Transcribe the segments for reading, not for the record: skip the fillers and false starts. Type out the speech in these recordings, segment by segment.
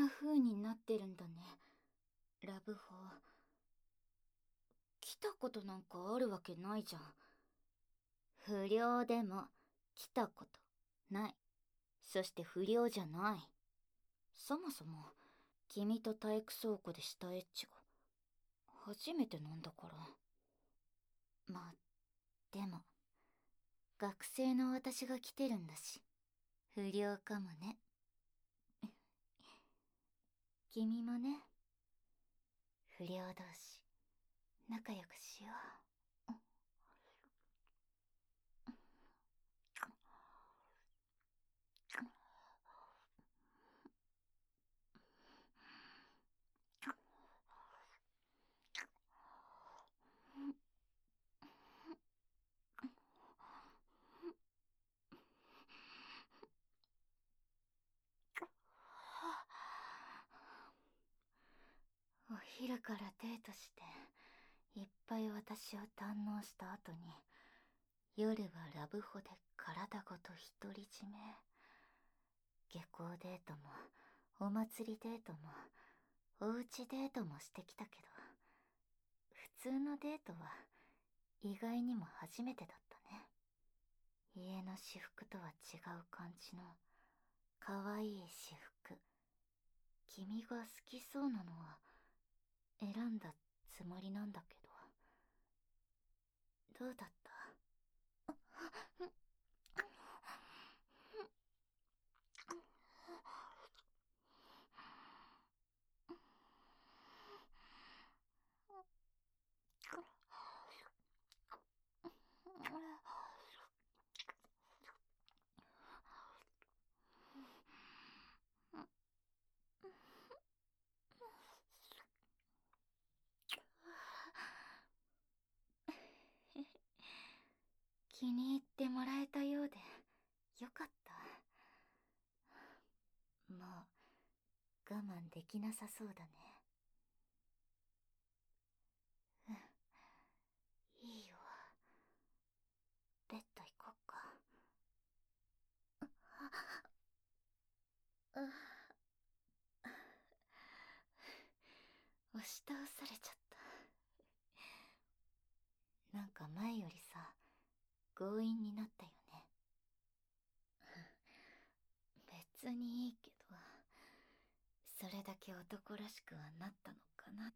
な風になってるんだね、ラブホ。来たことなんかあるわけないじゃん。不良でも来たことない。そして不良じゃない。そもそも君と体育倉庫でしたエッチが初めてなんだから。まあでも学生の私が来てるんだし不良かもね。君もね。不良同士仲良くしよう。お昼からデートしていっぱい私を堪能した後に夜はラブホで体ごと独り占め。下校デートもお祭りデートもおうちデートもしてきたけど、普通のデートは意外にも初めてだったね。家の私服とは違う感じの可愛い私服。君が好きそうなのは選んだつもりなんだけど、どうだった？気に入ってもらえたようでよかった。もう我慢できなさそうだね。うん、いいよ。ベッド行こっか。押し倒されちゃった。なんか前よりさ、強引になったよね。別にいいけど、それだけ男らしくはなったのかなって。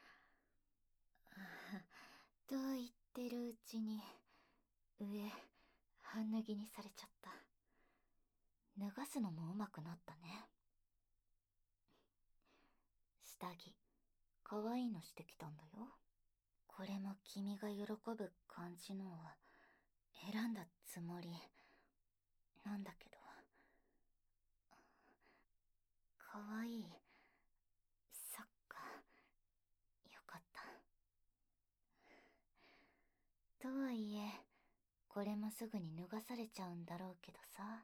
と言ってるうちに上半脱ぎにされちゃった。脱がすのも上手くなったね。下着可愛いのしてきたんだよ。これも君が喜ぶ感じのを選んだつもりなんだけど。可愛い。そっか、よかった。とはいえこれもすぐに脱がされちゃうんだろうけどさ。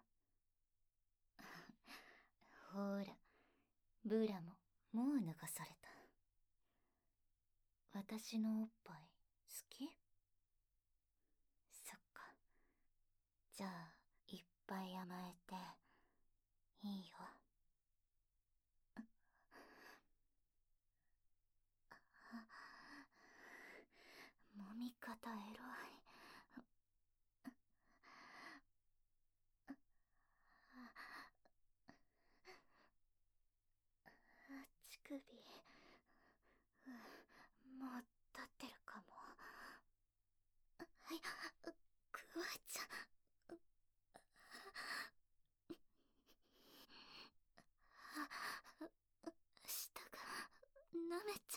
ほーら、ブラももう脱がされた。私のおっぱい好き？そっか。じゃあいっぱい甘えていいよ。揉み方エロい。乳首、もう立ってるかも。はい、クワちゃん。舌が舐めちゃ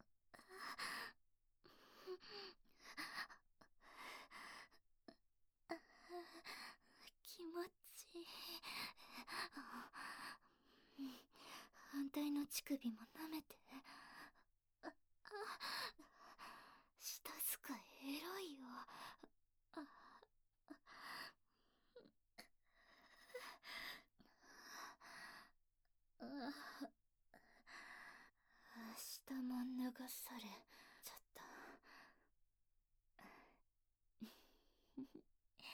気持ちいい。反対の乳首も舐めて。舌使いエロいよ。下も脱がされちゃった。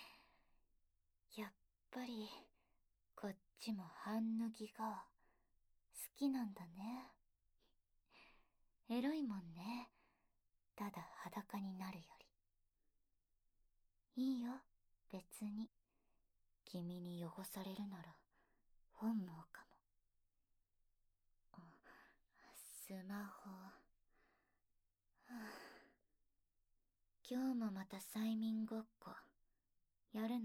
やっぱりこっちも半脱ぎがきなんだね。エロいもんね。ただ裸になるより。いいよ、別に。君に汚されるなら本望かも。スマホ。今日もまた催眠ごっこやるの？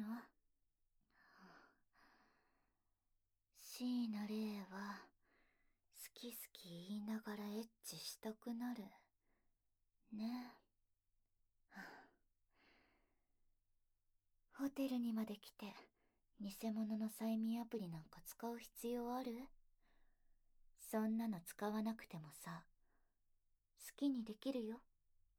椎名玲は好き好き言いながらエッチしたくなるね。ホテルにまで来て偽物の催眠アプリなんか使う必要ある？そんなの使わなくてもさ、好きにできるよ。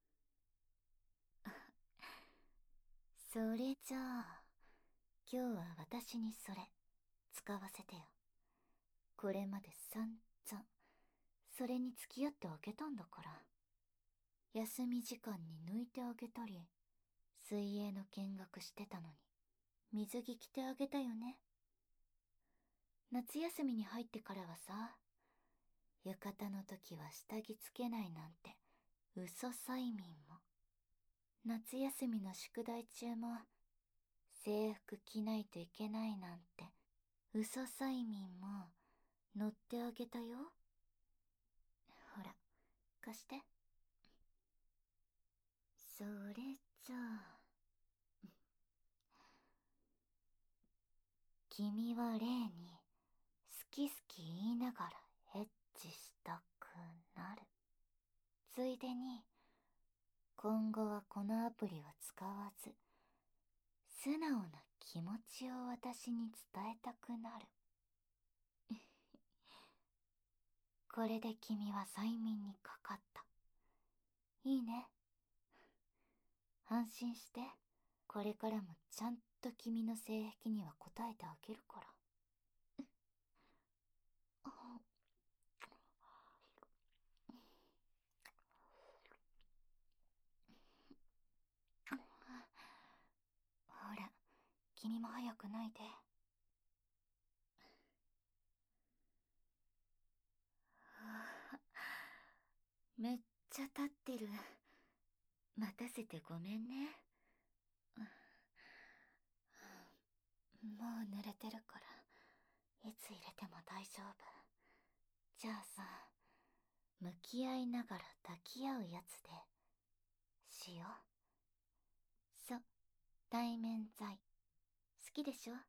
それじゃあ今日は私にそれ使わせてよ。これまで散々それに付き合ってあげたんだから。休み時間に抜いてあげたり、水泳の見学してたのに水着着てあげたよね。夏休みに入ってからはさ、浴衣の時は下着つけないなんて嘘催眠も、夏休みの宿題中も制服着ないといけないなんて嘘催眠も乗ってあげたよ。ほら、貸して。それじゃあ君はレイに好き好き言いながらエッチしたくなる。ついでに今後はこのアプリを使わず、素直な気持ちを私に伝えたくなる。これで君は催眠にかかった。いいね。安心して。これからもちゃんと君の性癖には応えてあげるから。ほら、君も早く泣いて。めっちゃ立ってる。待たせてごめんね。もう濡れてるから、いつ入れても大丈夫。じゃあさ、向き合いながら抱き合うやつでしよう。そう、対面罪。好きでしょ？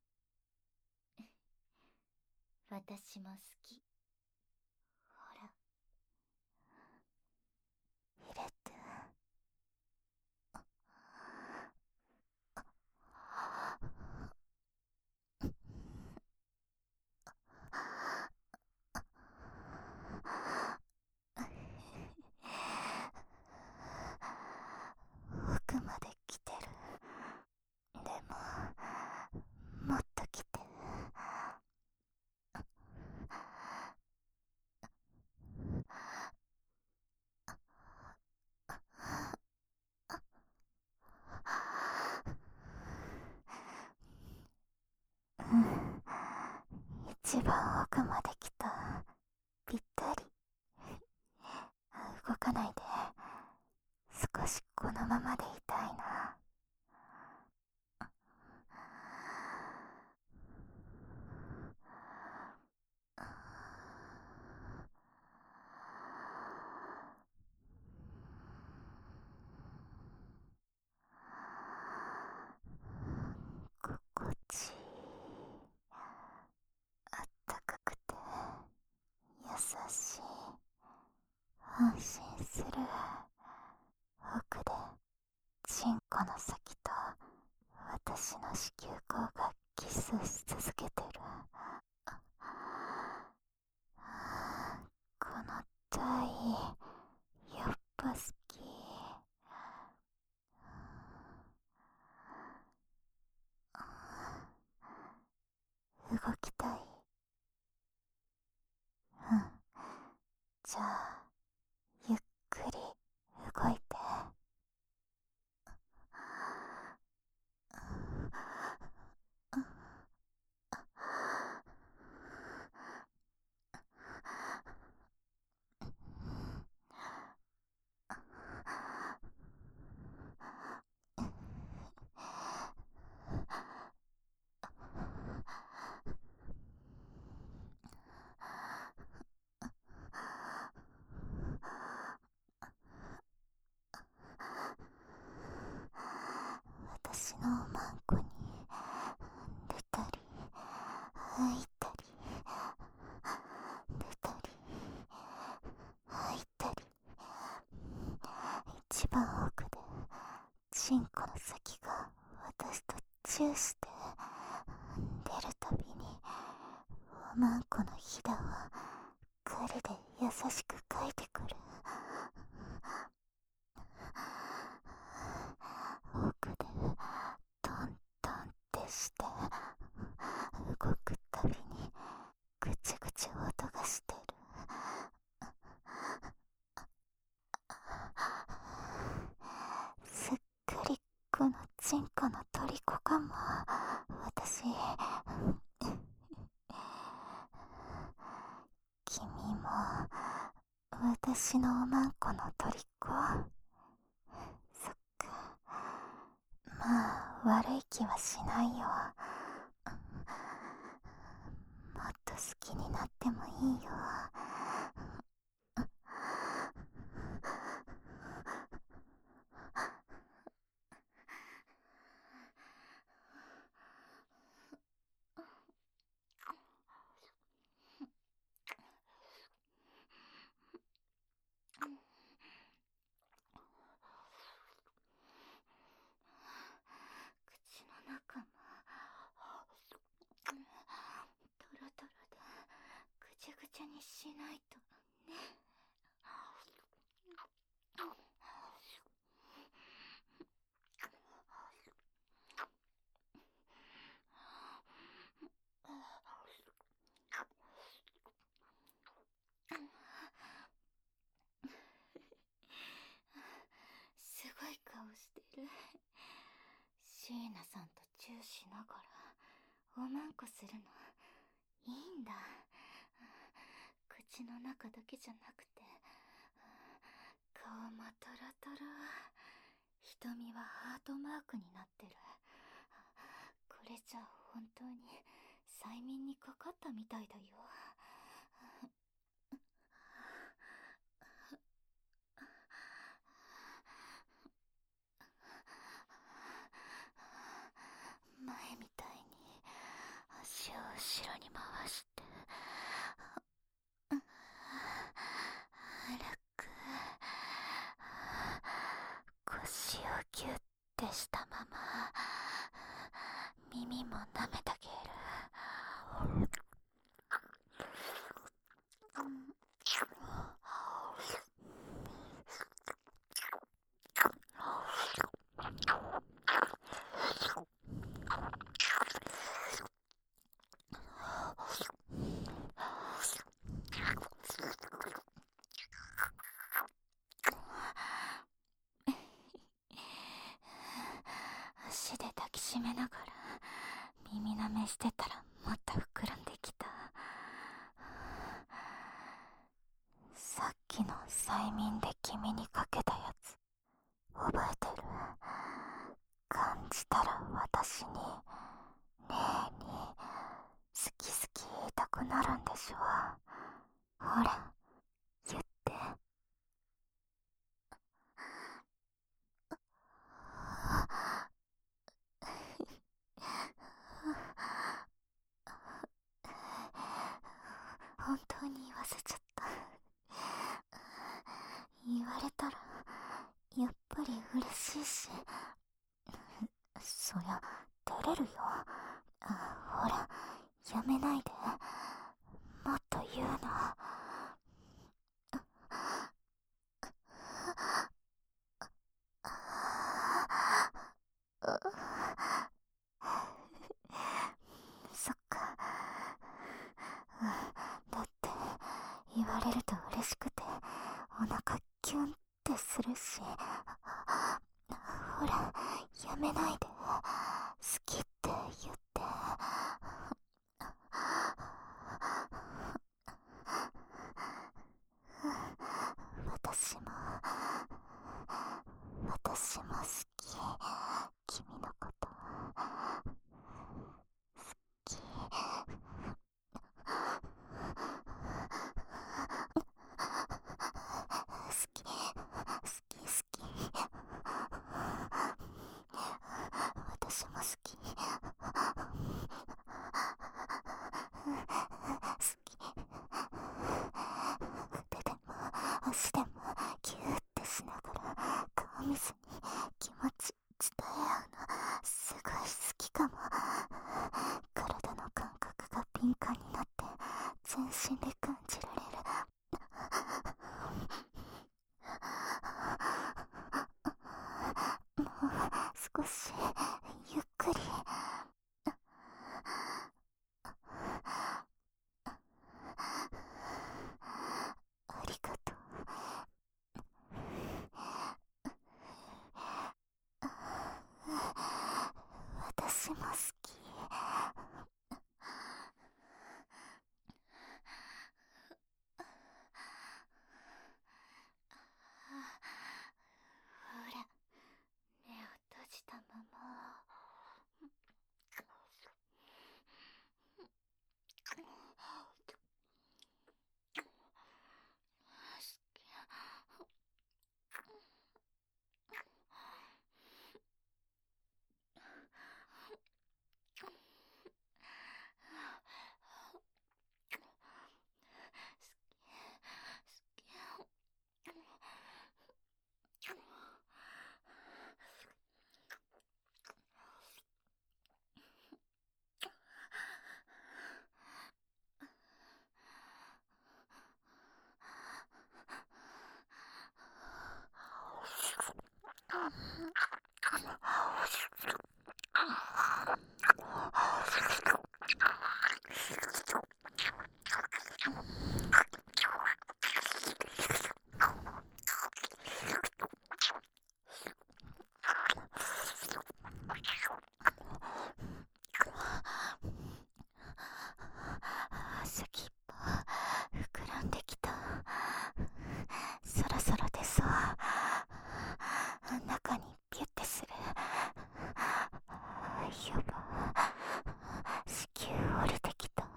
私も好き。ほら、入れて。奥まで来てる。でも、もっと来て。うん、一番奥まで来た。ぴったり。動かないで。少しこのままでいたいな。心地いい。あったかくて優しい。安心する。奥でチンコの先と私の子宮口がキスし続けてる。この体やっぱ好き。動きたい。うん。じゃあゆっくり動いて。 吐いたり出たり吐いたり、一番奥でチンコの先が私とチューして出るたびにおまんこのひだは狩りで優しくかいてくる。奥でトントンってして動くたびにぐちぐち音がしてる。すっかりこのチンコの虜かも私。君も私のおまんこの虜？そっか。まあ悪い気はしないよ。もっと好きになってもいいよ。口の中もトロトロでぐちゃぐちゃにしないとね。すごい顔してる。椎名さんとチューしながらおまんこするのいいんだ。口の中だけじゃなくて顔もトロトロ、瞳はハートマークになってる。これじゃ本当に催眠にかかったみたいだよ。前みたいに足を後ろに回して軽く腰をギュッてしたまま耳も舐めてあげる。足で抱きしめながら耳舐めしてたらもっと膨らんできた。さっきの催眠で君にかけたやつ覚えてる？感じたら私にねえに好き好き言いたくなるんでしょ。ほら言って。本当に言わせちゃった。言われたらやっぱり嬉しいし、そりゃ照れるよ。ほらやめないで、もっと言うの。そっか。だって言われると嬉しくてお腹キュンってするし。ほらやめないで、好きって言って。私も好き、君のこと好き。私も好き。 敏感になって全身で感じられる。もう少しゆっくり。ありがとう。私も好き。ほら、目を閉じたまま。先っぽ膨らんできた。そろそろ出そう。中にピュッてする。やば、子宮降りてきた。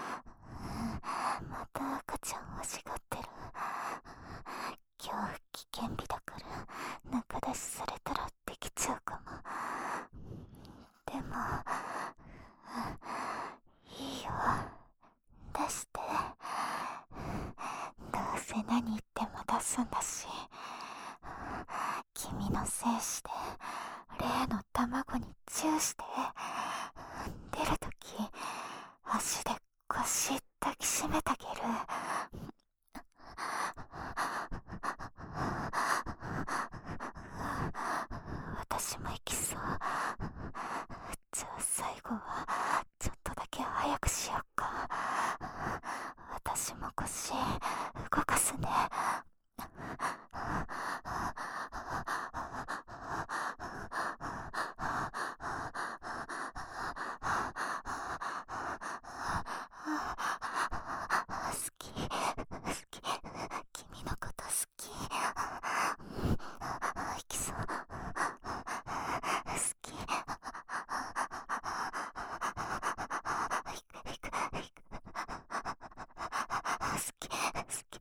また赤ちゃん欲しがってる。今日危険日だから中出しされたらできちゃうかも。でもいいよ、出して。どうせ何言っても出すんだし。君の精子で例の卵にチューして、出るとき足で腰抱きしめてあげる。私も行きそう。じゃあ最後はちょっとだけ早くしようか。私も腰動かすね。好き、好き、君のこと好き。行きそう。好き。好き、好き。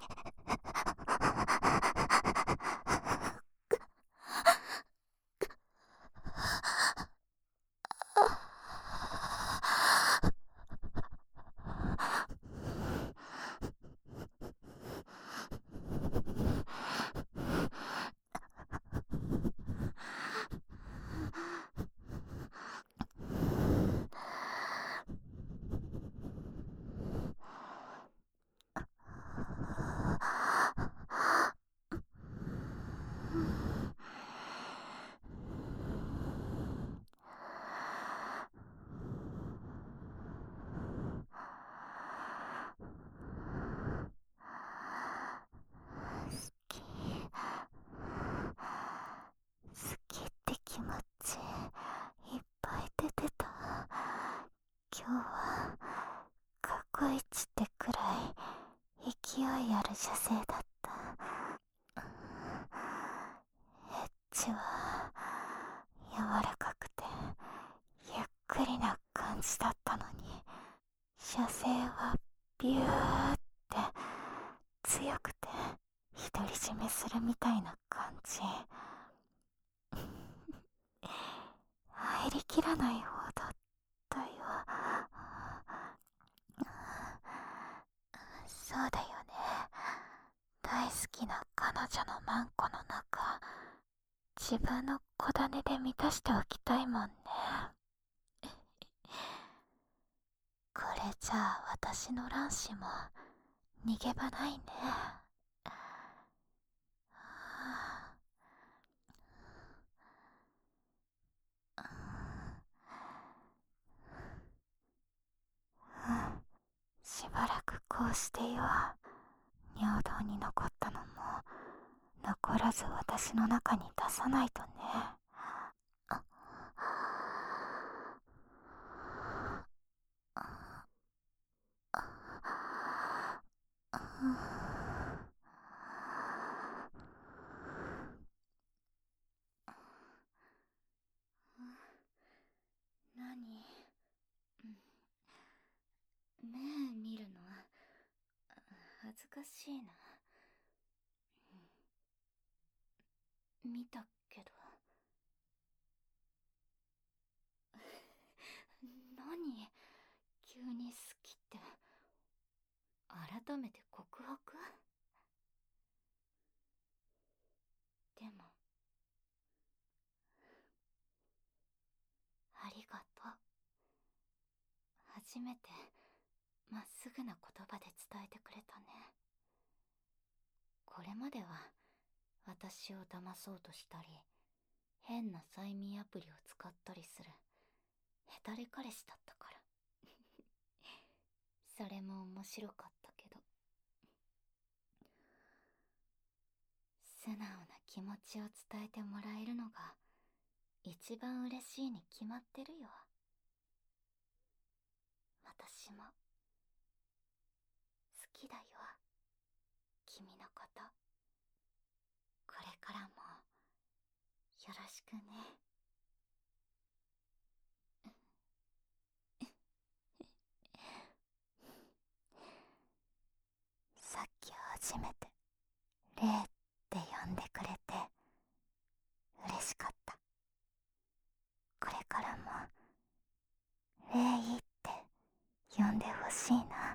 好きって気持ちいっぱい出てた。今日は過去一ってくらい勢いある射精だった。エッジは柔らかくてゆっくりな感じだったのに、射精はビューって強くて独り占めするみたいな感じ。入りきらない方だったよ。そうだよね。大好きな彼女のマンコの中、自分の小種で満たしておきたいもんね。これじゃあ私の卵子も逃げ場ないね。しばらくこうしてよ。尿道に残ったのも残らず私の中に出さないとね。何？目見るの恥ずかしいな。見たけど。何？急に好きって。改めて告白？でもありがとう。初めてまっすぐな言葉で伝えてくれたね。これまでは私を騙そうとしたり変な催眠アプリを使ったりするヘタレ彼氏だったからそれも面白かったけど、素直な気持ちを伝えてもらえるのが一番嬉しいに決まってるよ。私も好きだよ、君のこと。これからもよろしくね。さっき初めてレイって呼んでくれて嬉しかった。これからもレイって呼んでほしいな。